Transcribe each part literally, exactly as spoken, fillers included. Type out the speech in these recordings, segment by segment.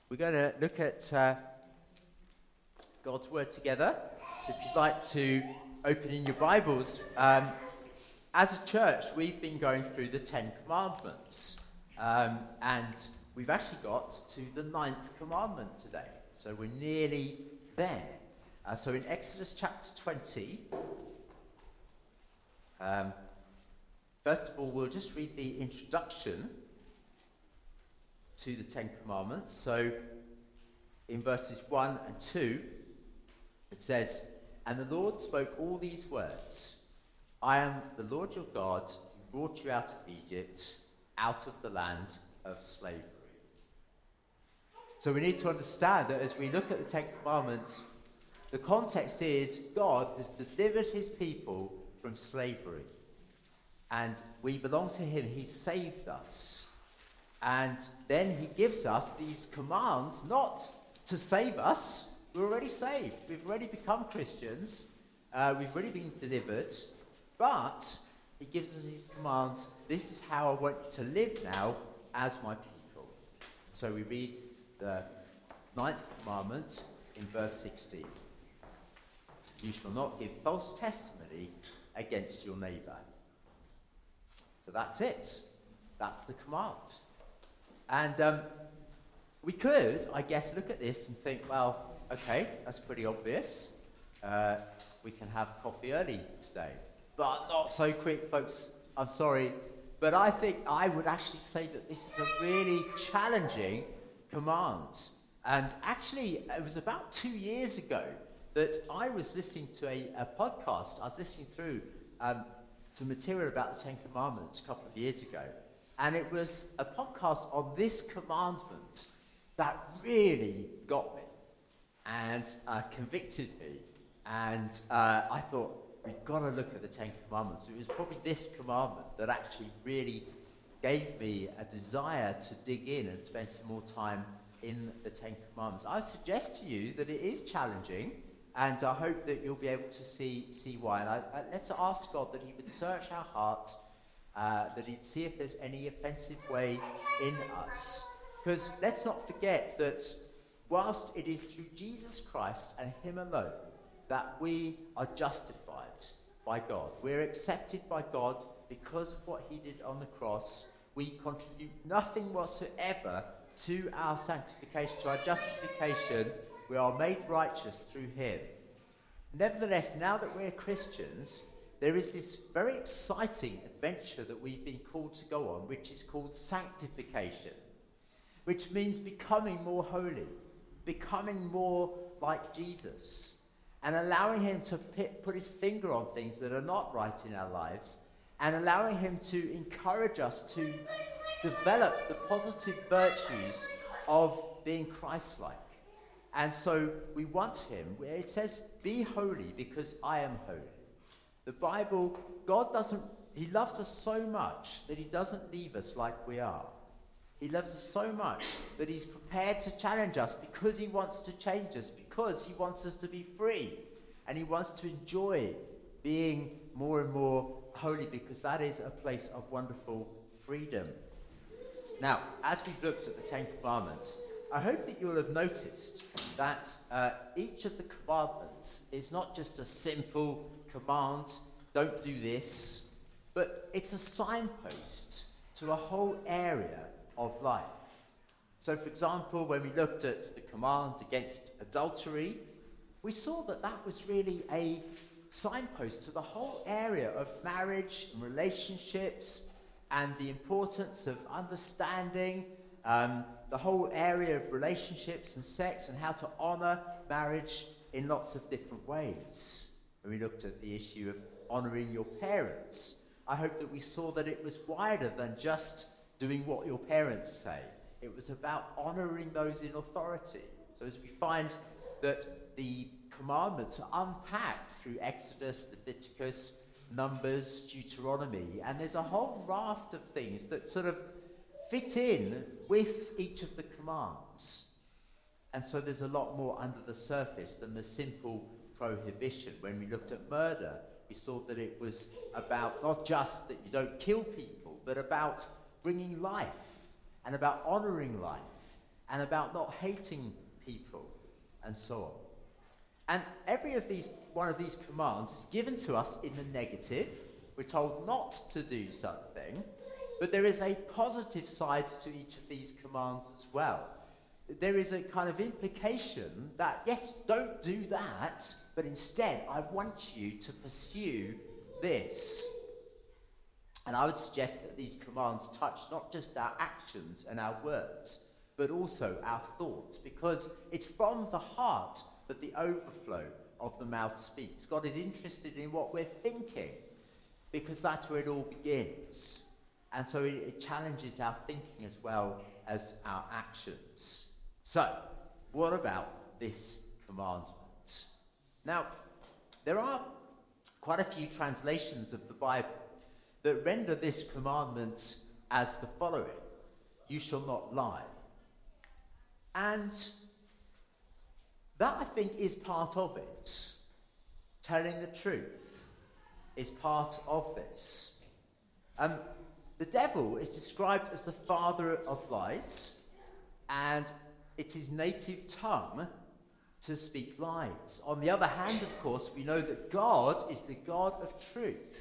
We're going to look at uh, God's Word together. So if you'd like to open in your Bibles, um, as a church, we've been going through the Ten Commandments. Um, and we've actually got to the ninth commandment today. So we're nearly there. Uh, so in Exodus chapter twenty, um, first of all, we'll just read the introduction to the Ten Commandments. So in verses one and two, it says, "And the Lord spoke all these words, I am the Lord your God, who brought you out of Egypt, out of the land of slavery." So we need to understand that as we look at the Ten Commandments, the context is God has delivered his people from slavery. And we belong to him. He saved us. And then he gives us these commands not to save us. We're already saved. We've already become Christians. Uh, we've already been delivered. But he gives us these commands. This is how I want you to live now as my people. So we read the ninth commandment in verse sixteen. "You shall not give false testimony against your neighbour." So that's it. That's the command. And um, we could, I guess, look at this and think, well, okay, that's pretty obvious. Uh, we can have coffee early today. But not so quick, folks. I'm sorry. But I think I would actually say that this is a really challenging command. And actually, it was about two years ago that I was listening to a, a podcast. I was listening through um, some material about the Ten Commandments a couple of years ago. And it was a podcast on this commandment that really got me and uh, convicted me. And uh, I thought, we've got to look at the Ten Commandments. It was probably this commandment that actually really gave me a desire to dig in and spend some more time in the Ten Commandments. I suggest to you that it is challenging, and I hope that you'll be able to see see why. And I, I, let's ask God that he would search our hearts, uh, that he'd see if there's any offensive way in us. Because let's not forget that whilst it is through Jesus Christ and him alone that we are justified by God, we're accepted by God because of what he did on the cross. We contribute nothing whatsoever to our sanctification, to our justification. We are made righteous through him. Nevertheless, now that we're Christians, there is this very exciting adventure that we've been called to go on, which is called sanctification, which means becoming more holy, becoming more like Jesus, and allowing him to put his finger on things that are not right in our lives, and allowing him to encourage us to develop the positive virtues of being Christ-like. And so we want him. It says, "Be holy because I am holy." The Bible, God doesn't, he loves us so much that he doesn't leave us like we are. He loves us so much that he's prepared to challenge us because he wants to change us, because he wants us to be free. And he wants to enjoy being more and more holy, because that is a place of wonderful freedom. Now, as we've looked at the Ten Commandments, I hope that you'll have noticed that uh, each of the commandments is not just a simple command, don't do this, but it's a signpost to a whole area of life. So, for example, when we looked at the command against adultery, we saw that that was really a signpost to the whole area of marriage and relationships and the importance of understanding um, the whole area of relationships and sex and how to honour marriage in lots of different ways. When we looked at the issue of honouring your parents, I hope that we saw that it was wider than just doing what your parents say. It was about honouring those in authority. So as we find that the commandments are unpacked through Exodus, Leviticus, Numbers, Deuteronomy, and there's a whole raft of things that sort of fit in with each of the commands. And so there's a lot more under the surface than the simple prohibition. When we looked at murder, we saw that it was about not just that you don't kill people, but about bringing life and about honouring life and about not hating people, and so on. And every of these, one of these commands is given to us in the negative. We're told not to do something, but there is a positive side to each of these commands as well. There is a kind of implication that, yes, don't do that, but instead I want you to pursue this. And I would suggest that these commands touch not just our actions and our words, but also our thoughts, because it's from the heart that the overflow of the mouth speaks. God is interested in what we're thinking, because that's where it all begins. And so it, it challenges our thinking as well as our actions. So, what about this commandment? Now, there are quite a few translations of the Bible that render this commandment as the following: you shall not lie. And that, I think, is part of it. Telling the truth is part of this. Um, the devil is described as the father of lies, and it's his native tongue to speak lies. On the other hand, of course, we know that God is the God of truth.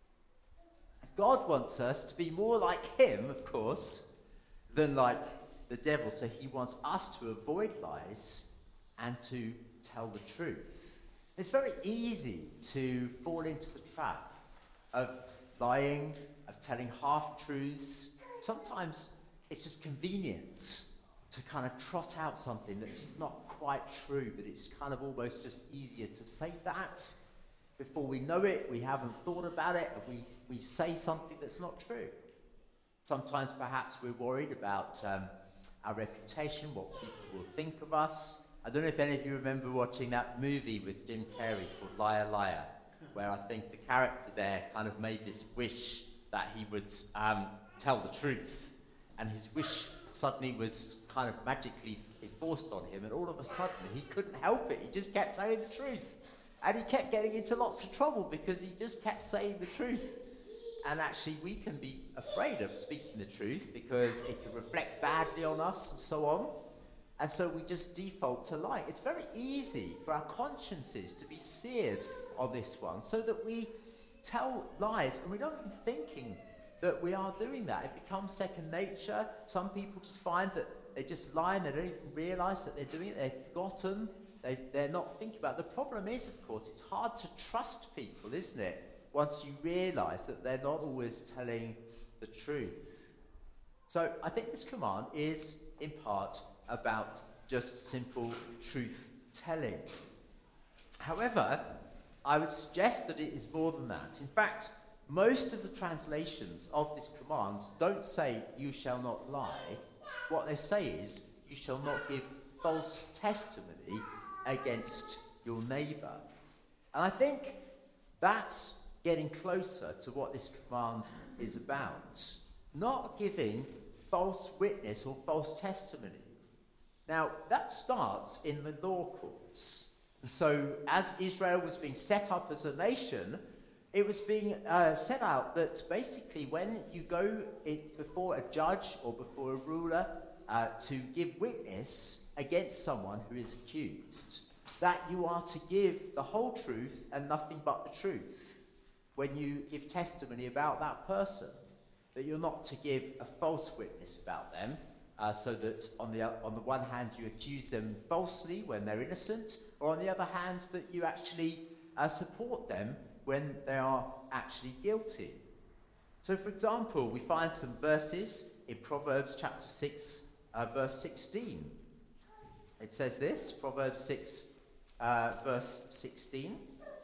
God wants us to be more like him, of course, than like the devil. So he wants us to avoid lies and to tell the truth. It's very easy to fall into the trap of lying, of telling half-truths. Sometimes it's just convenience to kind of trot out something that's not quite true, but it's kind of almost just easier to say that. Before we know it, we haven't thought about it, and we, we say something that's not true. Sometimes perhaps we're worried about um, our reputation, what people will think of us. I don't know if any of you remember watching that movie with Jim Carrey called Liar Liar, where I think the character there kind of made this wish that he would um, tell the truth, and his wish suddenly was kind of magically enforced on him, and all of a sudden he couldn't help it. He just kept telling the truth. And he kept getting into lots of trouble because he just kept saying the truth. And actually, we can be afraid of speaking the truth because it can reflect badly on us and so on. And so we just default to lying. It's very easy for our consciences to be seared on this one, so that we tell lies and we're not even thinking that we are doing that. It becomes second nature. Some people just find that they just lie and they don't even realise that they're doing it. They've forgotten. They, they're not thinking about it. The problem is, of course, it's hard to trust people, isn't it? Once you realise that they're not always telling the truth. So I think this command is, in part, about just simple truth-telling. However, I would suggest that it is more than that. In fact, most of the translations of this command don't say, you shall not lie. What they say is, you shall not give false testimony against your neighbour. And I think that's getting closer to what this command is about. Not giving false witness or false testimony. Now, that starts in the law courts. And so, as Israel was being set up as a nation, it was being uh, set out that basically when you go in before a judge or before a ruler uh, to give witness against someone who is accused, that you are to give the whole truth and nothing but the truth when you give testimony about that person. That you're not to give a false witness about them, uh, so that on the on the one hand you accuse them falsely when they're innocent, or on the other hand that you actually uh, support them when they are actually guilty. So, for example, we find some verses in Proverbs chapter six, uh, verse sixteen. It says this, Proverbs six, uh, verse sixteen.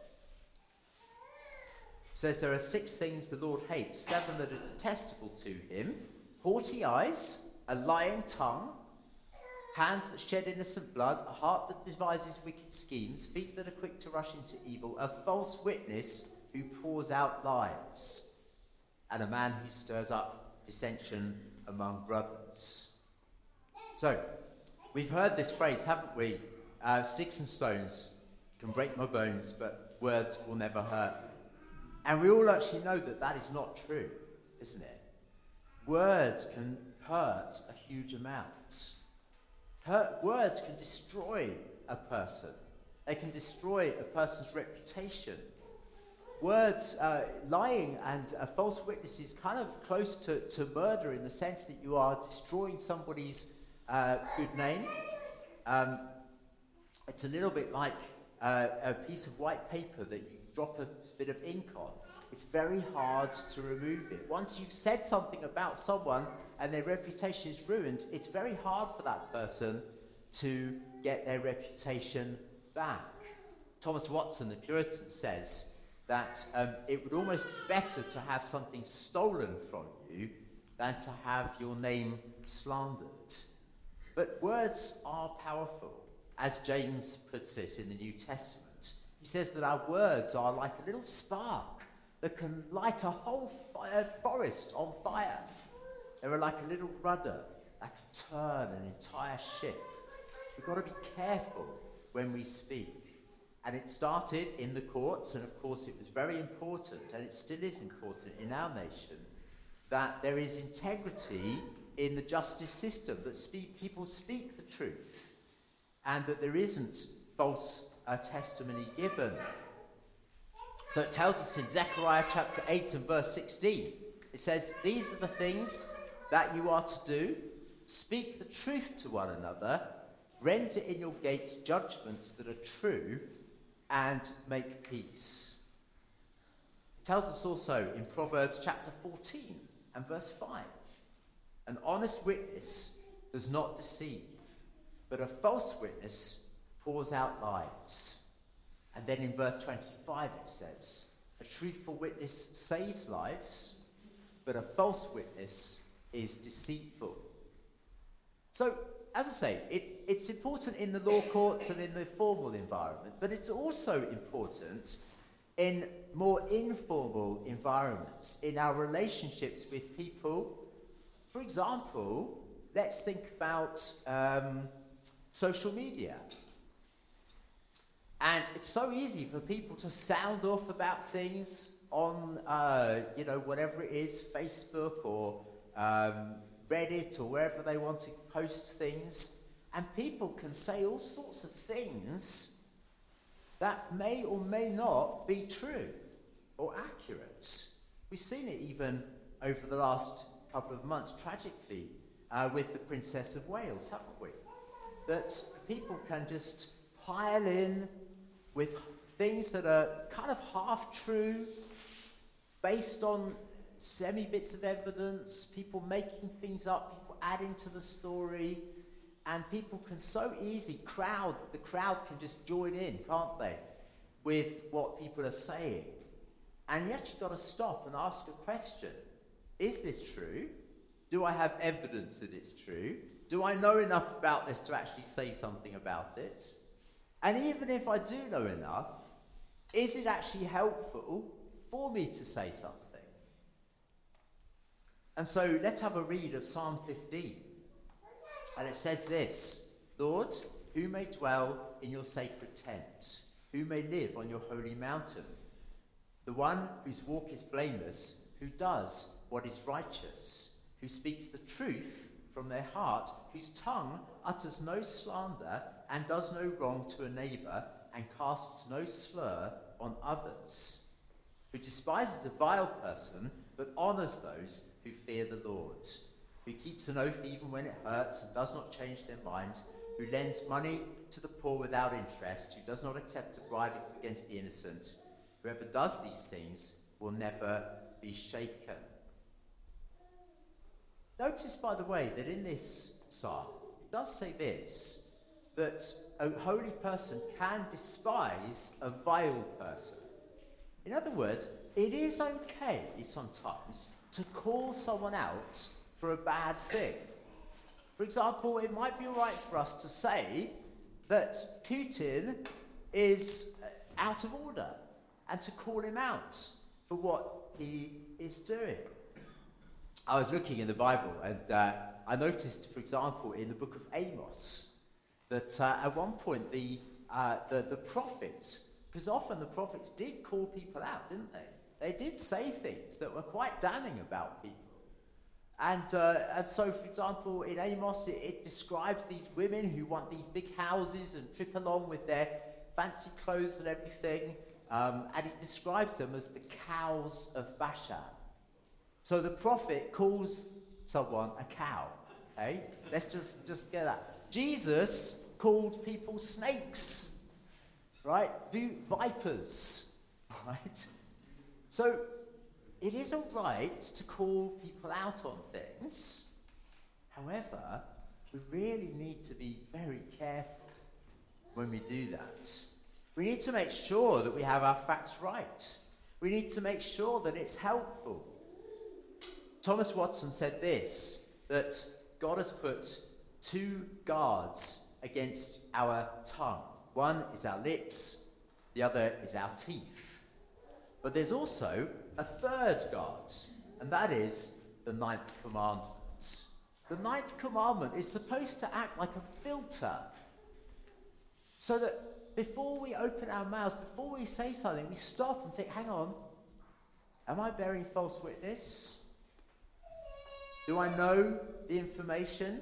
It says, there are six things the Lord hates, seven that are detestable to him: haughty eyes, a lying tongue, hands that shed innocent blood, a heart that devises wicked schemes, feet that are quick to rush into evil, a false witness who pours out lies, and a man who stirs up dissension among brothers. So, we've heard this phrase, haven't we? Uh, sticks and stones can break my bones, but words will never hurt me. And we all actually know that that is not true, isn't it? Words can hurt a huge amount. Her words can destroy a person. They can destroy a person's reputation. Words, uh, lying and uh, false witness is kind of close to, to murder in the sense that you are destroying somebody's uh, good name. Um, it's a little bit like uh, a piece of white paper that you drop a bit of ink on. It's very hard to remove it. Once you've said something about someone and their reputation is ruined, it's very hard for that person to get their reputation back. Thomas Watson, the Puritan, says that um, it would almost be better to have something stolen from you than to have your name slandered. But words are powerful, as James puts it in the New Testament. He says that our words are like a little spark that can light a whole fire forest on fire. They are like a little rudder that can turn an entire ship. We've got to be careful when we speak. And it started in the courts, and of course it was very important, and it still is important in our nation, that there is integrity in the justice system, that speak, people speak the truth, and that there isn't false uh, testimony given. So it tells us in Zechariah chapter eight and verse sixteen, it says, "These are the things that you are to do. Speak the truth to one another, render in your gates judgments that are true, and make peace." It tells us also in Proverbs chapter fourteen and verse five, "An honest witness does not deceive, but a false witness pours out lies." And then in verse twenty-five it says, "A truthful witness saves lives, but a false witness is deceitful." So, as I say, it, it's important in the law courts and in the formal environment, but it's also important in more informal environments, in our relationships with people. For example, let's think about um, social media. And it's so easy for people to sound off about things on, uh, you know, whatever it is, Facebook or um, Reddit or wherever they want to post things. And people can say all sorts of things that may or may not be true or accurate. We've seen it even over the last couple of months, tragically, uh, with the Princess of Wales, haven't we? That people can just pile in with things that are kind of half true, based on semi-bits of evidence, people making things up, people adding to the story, and people can so easily crowd, the crowd can just join in, can't they, with what people are saying. And yet you've got to stop and ask a question. Is this true? Do I have evidence that it's true? Do I know enough about this to actually say something about it? And even if I do know enough, is it actually helpful for me to say something? And so let's have a read of Psalm fifteen. And it says this: "Lord, who may dwell in your sacred tent? Who may live on your holy mountain? The one whose walk is blameless, who does what is righteous, who speaks the truth from their heart, whose tongue utters no slander and does no wrong to a neighbour and casts no slur on others, who despises a vile person but honours those who fear the Lord, who keeps an oath even when it hurts and does not change their mind, who lends money to the poor without interest, who does not accept a bribe against the innocent. Whoever does these things will never be shaken." Notice, by the way, that in this psalm, it does say this, that a holy person can despise a vile person. In other words, it is okay sometimes to call someone out for a bad thing. For example, it might be all right for us to say that Putin is out of order and to call him out for what he is doing. I was looking in the Bible and uh, I noticed, for example, in the book of Amos, that uh, at one point the, uh, the, the prophets, because often the prophets did call people out, didn't they? They did say things that were quite damning about people. And, uh, and so, for example, in Amos, it, it describes these women who want these big houses and trip along with their fancy clothes and everything. Um, and it describes them as the cows of Bashan. So the prophet calls someone a cow. Okay? Let's just, just get that. Jesus called people snakes, right? Vipers, right? So it is all right to call people out on things. However, we really need to be very careful when we do that. We need to make sure that we have our facts right. We need to make sure that it's helpful. Thomas Watson said this, that God has put two guards against our tongue. One is our lips, the other is our teeth. But there's also a third guard, and that is the ninth commandment. The ninth commandment is supposed to act like a filter, so that before we open our mouths, before we say something, we stop and think, hang on, am I bearing false witness? Do I know the information?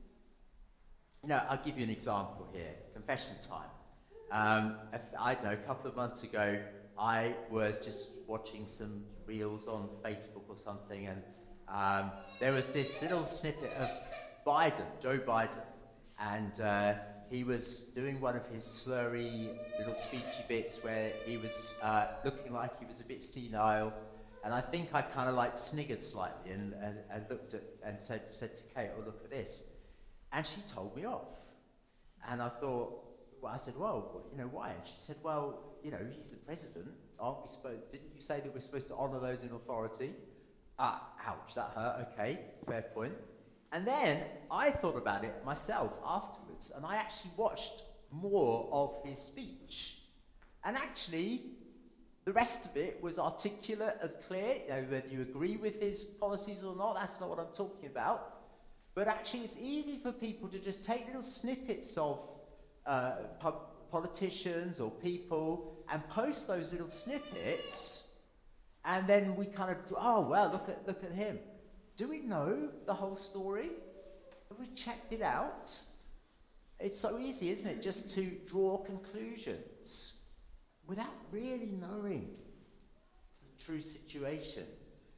You know, I'll give you an example here, confession time. Um, I don't know, a couple of months ago, I was just watching some reels on Facebook or something, and um, there was this little snippet of Biden, Joe Biden, and uh, he was doing one of his slurry little speechy bits where he was uh, looking like he was a bit senile, and I think I kind of like sniggered slightly and, and, and looked at and said said to Kate, "Oh, look at this," and she told me off, and I thought, well, I said, "Well, you know why?" And she said, "Well, you know, he's the president. Aren't we supposed? Didn't you say that we're supposed to honour those in authority?" Ah, ouch, that hurt. Okay, fair point. And then I thought about it myself afterwards, and I actually watched more of his speech. And actually, the rest of it was articulate and clear. You know, whether you agree with his policies or not, that's not what I'm talking about. But actually, it's easy for people to just take little snippets of uh, po- politicians or people and post those little snippets, and then we kind of, oh, well, look at look at him. Do we know the whole story? Have we checked it out? It's so easy, isn't it, just to draw conclusions without really knowing the true situation.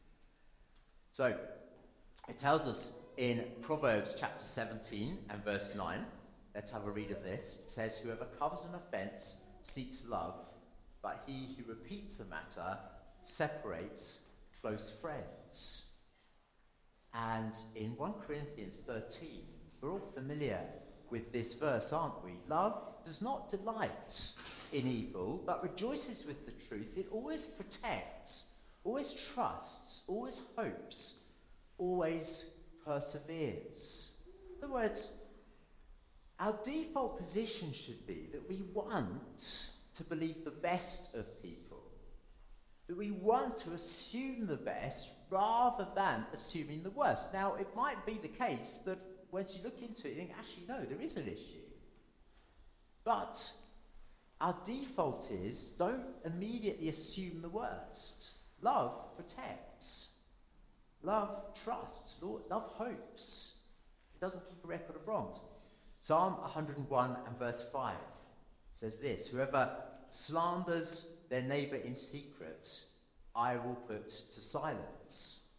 So, it tells us in Proverbs chapter seventeen and verse nine, let's have a read of this. It says, "Whoever covers an offence seeks love, but he who repeats a matter separates close friends." And in First Corinthians thirteen, we're all familiar with this verse, aren't we? Love does not delight in evil, but rejoices with the truth. It always protects, always trusts, always hopes, always perseveres. In other words, our default position should be that we want to believe the best of people, that we want to assume the best rather than assuming the worst. Now, it might be the case that once you look into it, you think, actually, no, there is an issue. But our default is, don't immediately assume the worst. Love protects. Love trusts. Love hopes. It doesn't keep a record of wrongs. Psalm one hundred one and verse five says this, "Whoever slanders their neighbour in secret, I will put to silence."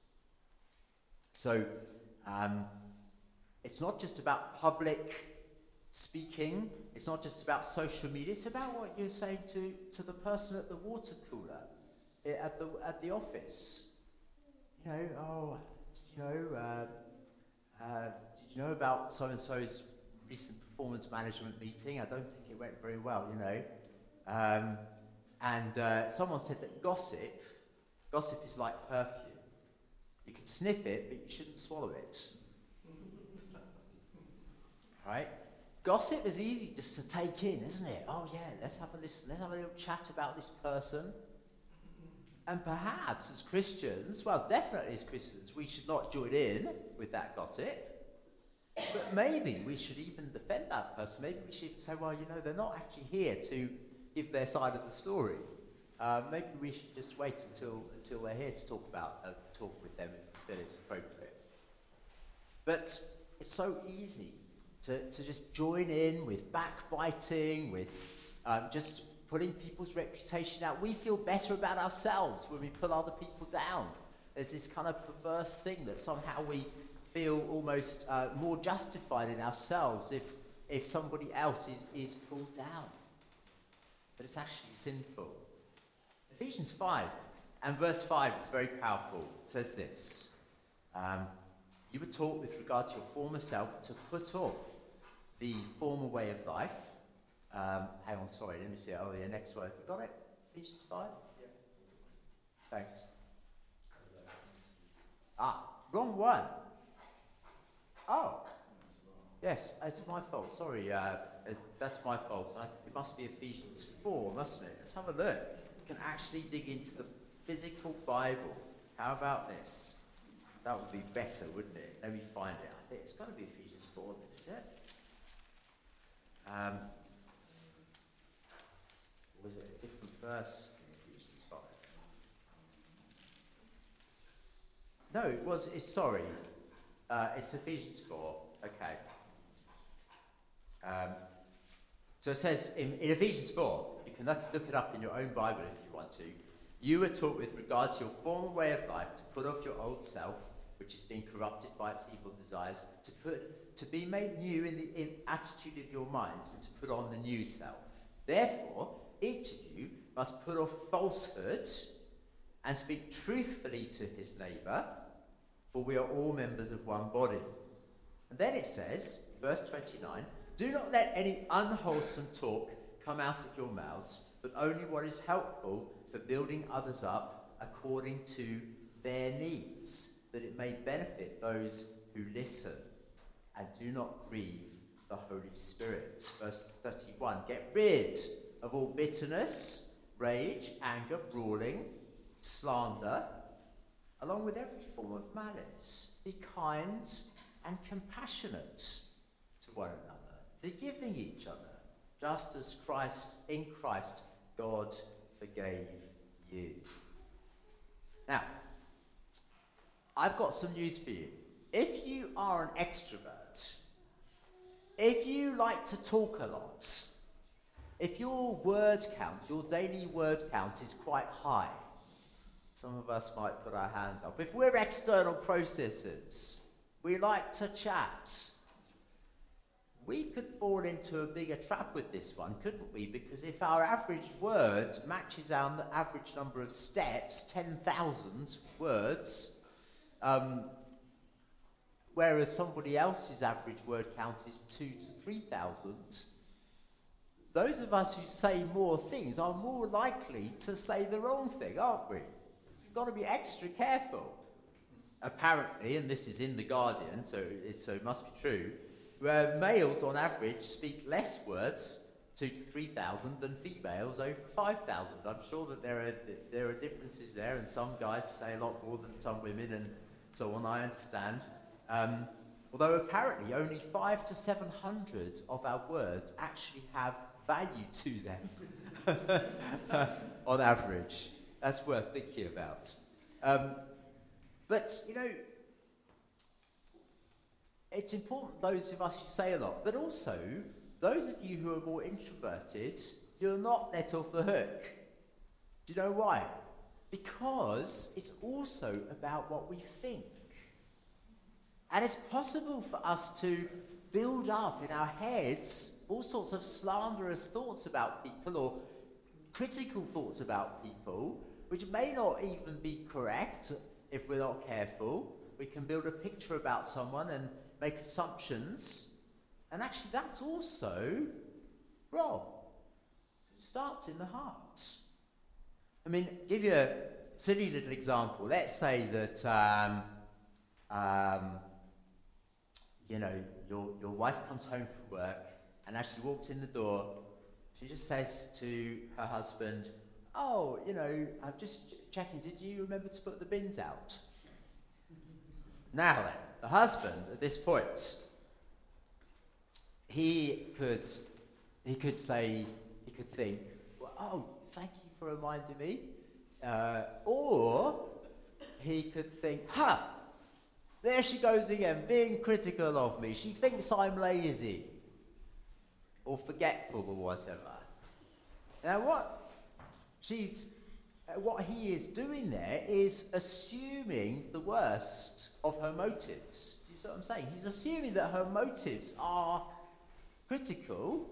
So, um, it's not just about public speaking. It's not just about social media. It's about what you're saying to, to the person at the water cooler, at the at the office. You know, oh, did you know? Uh, uh, did you know about so and so's recent performance management meeting? I don't think it went very well. You know. Um, And uh, someone said that gossip, gossip is like perfume. You can sniff it, but you shouldn't swallow it. Right? Gossip is easy just to take in, isn't it? Oh yeah, let's have a listen. Let's have a little chat about this person. And perhaps as Christians, well, definitely as Christians, we should not join in with that gossip. But maybe we should even defend that person. Maybe we should say, well, you know, they're not actually here to give their side of the story. Uh, maybe we should just wait until until they're here to talk about uh, talk with them if it's appropriate. But it's so easy to, to just join in with backbiting, with um, just putting people's reputation out. We feel better about ourselves when we put other people down. There's this kind of perverse thing that somehow we feel almost uh, more justified in ourselves if, if somebody else is, is pulled down. But it's actually sinful. Ephesians five and verse five is very powerful. It says this. Um, you were taught with regard to your former self to put off the former way of life. Um, hang on, sorry, let me see. Oh, yeah, next one. Have you got it? Ephesians five? Yeah. Thanks. Ah, wrong one. Oh. Yes, it's my fault. Sorry, uh, that's my fault. I, it must be Ephesians four, mustn't it? Let's have a look. We can actually dig into the physical Bible. How about this? That would be better, wouldn't it? Let me find it. I think it's got to be Ephesians four, isn't it? Um, was it a different verse in Ephesians five? No, it was. It's, sorry. Uh, it's Ephesians four. Okay. Um, so it says in, in Ephesians four, you can look, look it up in your own Bible if you want to. You were taught with regard to your former way of life to put off your old self, which is being corrupted by its evil desires, to put to be made new in the in attitude of your minds, and to put on the new self. Therefore, each of you must put off falsehood and speak truthfully to his neighbour, for we are all members of one body. And then it says, verse twenty-nine, do not let any unwholesome talk come out of your mouths, but only what is helpful for building others up according to their needs, that it may benefit those who listen. And do not grieve the Holy Spirit. Verse thirty-one, get rid of all bitterness, rage, anger, brawling, slander, along with every form of malice. Be kind and compassionate to one another, forgiving each other, just as Christ, in Christ, God forgave you. Now, I've got some news for you. If you are an extrovert, if you like to talk a lot, if your word count, your daily word count is quite high, some of us might put our hands up. If we're external processors, we like to chat, we could fall into a bigger trap with this one, couldn't we? Because if our average word matches our average number of steps, ten thousand words, um, whereas somebody else's average word count is two to three thousand, those of us who say more things are more likely to say the wrong thing, aren't we? We've got to be extra careful. Apparently, and this is in The Guardian, so it, so it must be true, where males on average speak less words, two to three thousand, than females over five thousand. I'm sure that there are there are differences there, and some guys say a lot more than some women, and so on. I understand. Um, although apparently only five to seven hundred of our words actually have value to them on average. That's worth thinking about. Um, but you know, it's important, those of us who say a lot, but also those of you who are more introverted, you're not let off the hook. Do you know why? Because it's also about what we think. And it's possible for us to build up in our heads all sorts of slanderous thoughts about people or critical thoughts about people, which may not even be correct if we're not careful. We can build a picture about someone and make assumptions, and actually that's also wrong. It starts in the heart. I mean, give you a silly little example. Let's say that um, um, you know, your, your wife comes home from work, and as she walks in the door, she just says to her husband, oh, you know, I'm just checking, did you remember to put the bins out? Now then, the husband, at this point, he could, he could say, he could think, well, oh, thank you for reminding me. Uh, or he could think, ha, There she goes again, being critical of me. She thinks I'm lazy or forgetful or whatever. Now what she's, uh, what he is doing there is assuming the worst of her motives. Do you see what I'm saying? He's assuming that her motives are critical.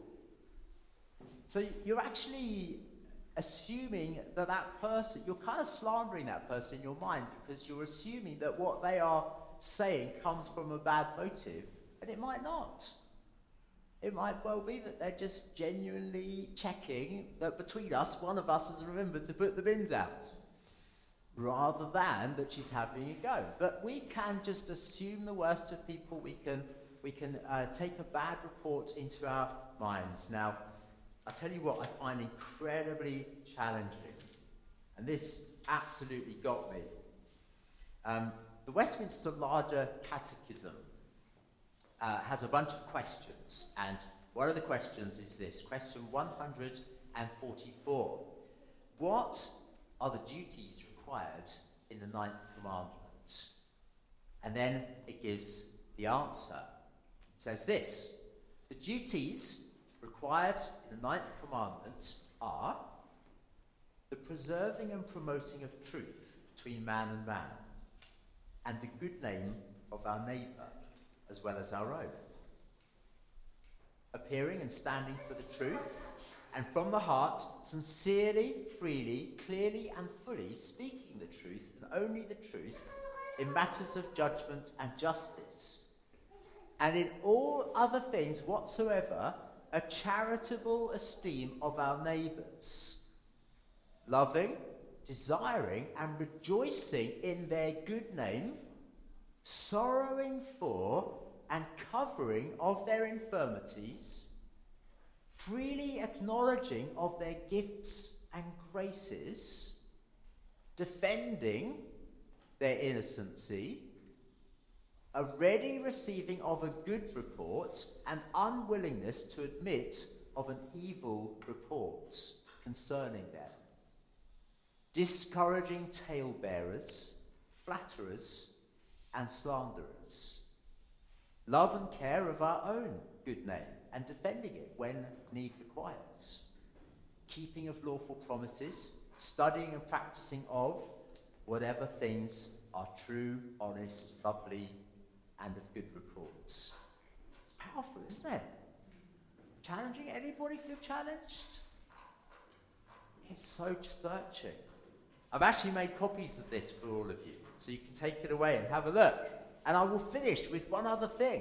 So you're actually assuming that that person, you're kind of slandering that person in your mind because you're assuming that what they are saying comes from a bad motive, and it might not. It might well be that they're just genuinely checking that between us, one of us has remembered to put the bins out, rather than that she's having a go. But we can just assume the worst of people. We can, we can uh, take a bad report into our minds. Now, I tell you what I find incredibly challenging, and this absolutely got me. Um, the Westminster Larger Catechism uh, has a bunch of questions, and one of the questions is this, question one hundred forty-four. What are the duties required in the ninth commandment? And then it gives the answer. It says this: the duties required in the ninth commandment are the preserving and promoting of truth between man and man, and the good name of our neighbour as well as our own. Appearing and standing for the truth, and from the heart, sincerely, freely, clearly and fully speaking the truth, and only the truth, in matters of judgment and justice, and in all other things whatsoever, a charitable esteem of our neighbours, loving, desiring and rejoicing in their good name, sorrowing for and covering of their infirmities, freely acknowledging of their gifts and graces, defending their innocency, a ready receiving of a good report, and unwillingness to admit of an evil report concerning them, discouraging talebearers, flatterers, and slanderers, love and care of our own good name, and defending it when need requires, keeping of lawful promises, studying and practicing of whatever things are true, honest, lovely, and of good reports. It's powerful, isn't it? Challenging? Anybody feel challenged? It's so searching. I've actually made copies of this for all of you, so you can take it away and have a look. And I will finish with one other thing.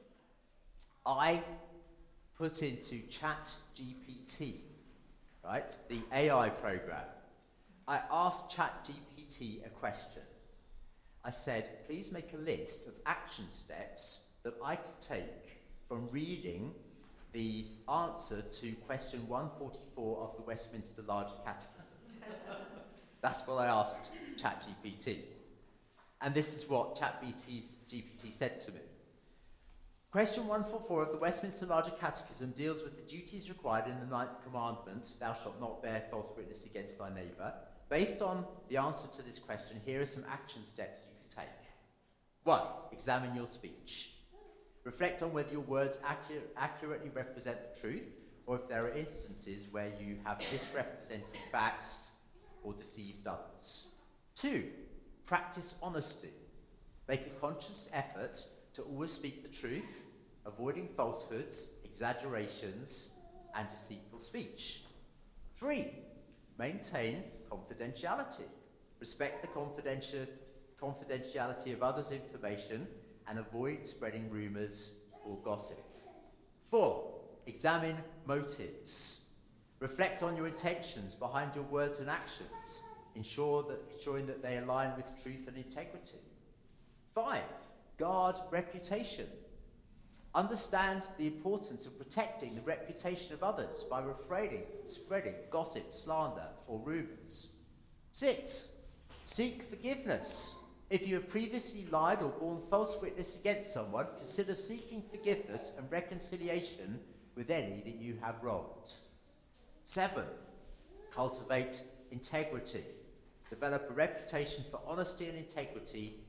I put into ChatGPT, right, the A I program, I asked ChatGPT a question. I said, please make a list of action steps that I could take from reading the answer to question one forty-four of the Westminster Larger Catechism. That's what I asked ChatGPT. And this is what ChatGPT said to me. Question one forty-four of the Westminster Larger Catechism deals with the duties required in the ninth commandment, thou shalt not bear false witness against thy neighbour. Based on the answer to this question, here are some action steps you can take. One, examine your speech. Reflect on whether your words accurate, accurately represent the truth, or if there are instances where you have misrepresented facts or deceived others. Two, practice honesty. Make a conscious effort to always speak the truth, avoiding falsehoods, exaggerations, and deceitful speech. Three, maintain confidentiality. Respect the confidenti- confidentiality of others' information and avoid spreading rumours or gossip. Four, examine motives. Reflect on your intentions behind your words and actions, ensure that, ensuring that they align with truth and integrity. Five, guard reputation. Understand the importance of protecting the reputation of others by refraining from spreading gossip, slander, or rumours. Six, seek forgiveness. If you have previously lied or borne false witness against someone, consider seeking forgiveness and reconciliation with any that you have wronged. Seven, cultivate integrity. Develop a reputation for honesty and integrity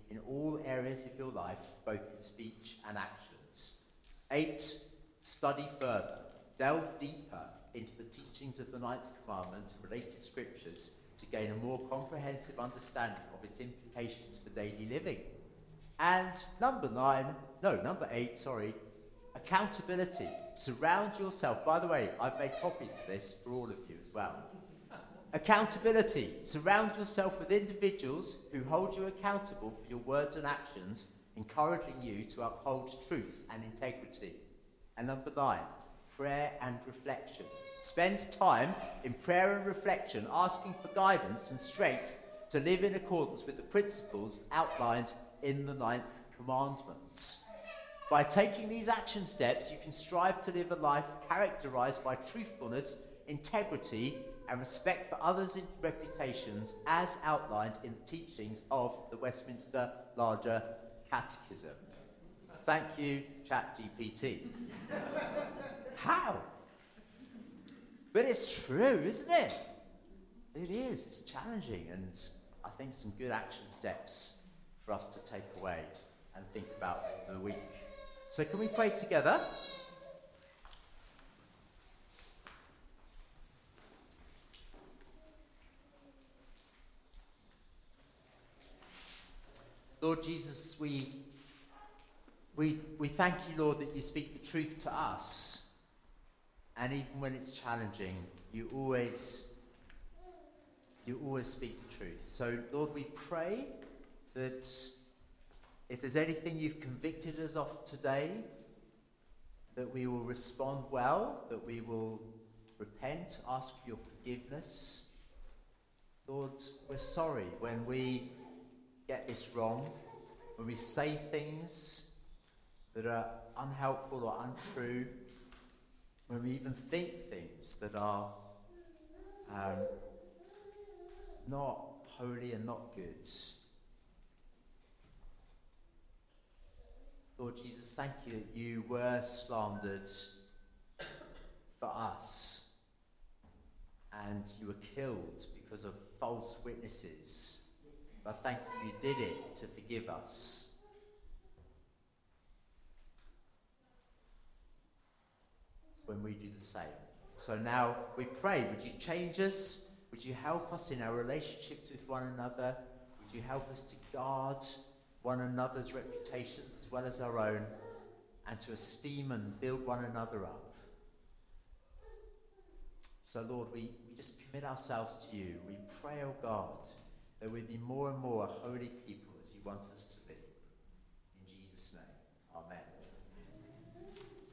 in all areas of your life, both in speech and actions. Eight, study further. Delve deeper into the teachings of the ninth commandment and related scriptures to gain a more comprehensive understanding of its implications for daily living. And number nine, no, number eight, sorry, accountability. Surround yourself. By the way, I've made copies of this for all of you as well. Accountability. Surround yourself with individuals who hold you accountable for your words and actions, encouraging you to uphold truth and integrity. And number nine, prayer and reflection. Spend time in prayer and reflection, asking for guidance and strength to live in accordance with the principles outlined in the ninth commandment. By taking these action steps, you can strive to live a life characterized by truthfulness, integrity, and respect for others' reputations as outlined in the teachings of the Westminster Larger Catechism. Thank you, ChatGPT. How? But it's true, isn't it? It is. It's challenging, and I think some good action steps for us to take away and think about for the week. So can we pray together? Lord Jesus, we, we, we thank you, Lord, that you speak the truth to us. And even when it's challenging, you always, you always speak the truth. So, Lord, we pray that if there's anything you've convicted us of today, that we will respond well, that we will repent, ask for your forgiveness. Lord, we're sorry when we get this wrong, when we say things that are unhelpful or untrue, when we even think things that are um, not holy and not good. Lord Jesus, thank you that you were slandered for us, and you were killed because of false witnesses. But thank you, you did it to forgive us. When we do the same. So now we pray, would you change us? Would you help us in our relationships with one another? Would you help us to guard one another's reputations as well as our own, and to esteem and build one another up? So Lord, we, we just commit ourselves to you. We pray, oh God, that we be more and more a holy people as you want us to